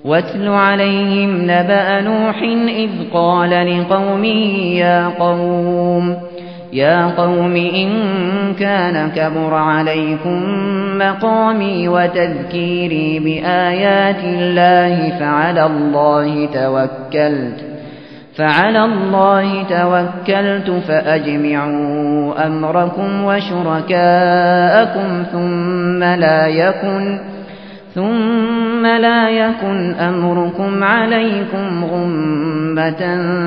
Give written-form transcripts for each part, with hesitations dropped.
واتل عليهم نبأ نوح إذ قال لقومه يا قوم إن كان كبر عليكم مقامي وتذكيري بآيات الله فعلى الله توكلت فأجمعوا أمركم وشركاءكم ثم لا يكن أمركم عليكم غمة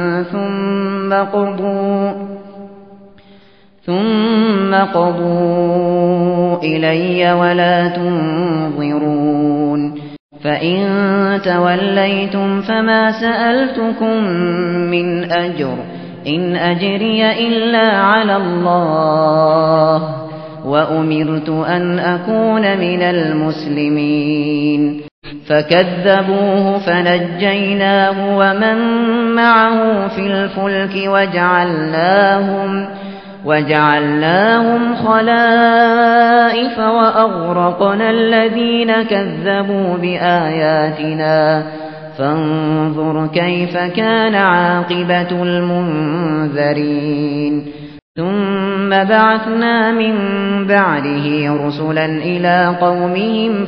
ثم قضوا إلي ولا تنظرون فإن توليتم فما سألتكم من أجر إن أجري إلا على الله وأمرت أن أكون من المسلمين فكذبوه فنجيناه ومن معه في الفلك وجعلناهم خلائف وأغرقنا الذين كذبوا بآياتنا فانظر كيف كان عاقبة المنذرين ثم بعثنا من بعده رسلا إلى قومهم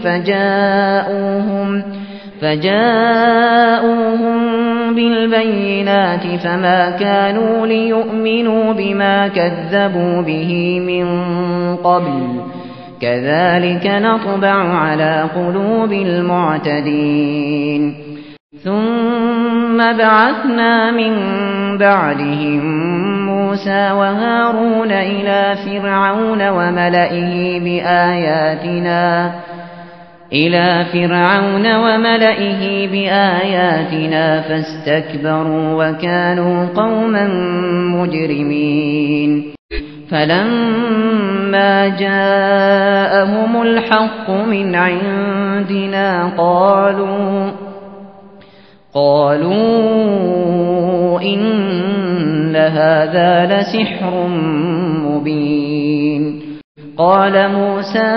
فجاءوهم بالبينات فما كانوا ليؤمنوا بما كذبوا به من قبل كذلك نطبع على قلوب المعتدين ثم بعثنا من بعدهم موسى وهارون إلى فرعون وملئه بآياتنا فاستكبروا وكانوا قوما مجرمين فلما جاءهم الحق من عندنا قالوا إن هذا لسحر مبين قال موسى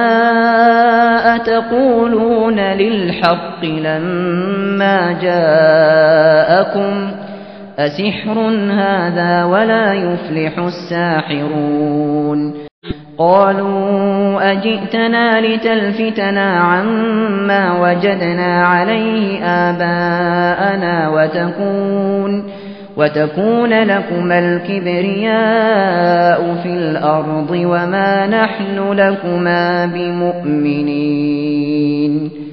أتقولون للحق لما جاءكم أسحر هذا ولا يفلح الساحرون قالوا أجئتنا لتلفتنا عما وجدنا عليه آباءنا وتكون لكما الكبرياء في الأرض وما نحن لكما بمؤمنين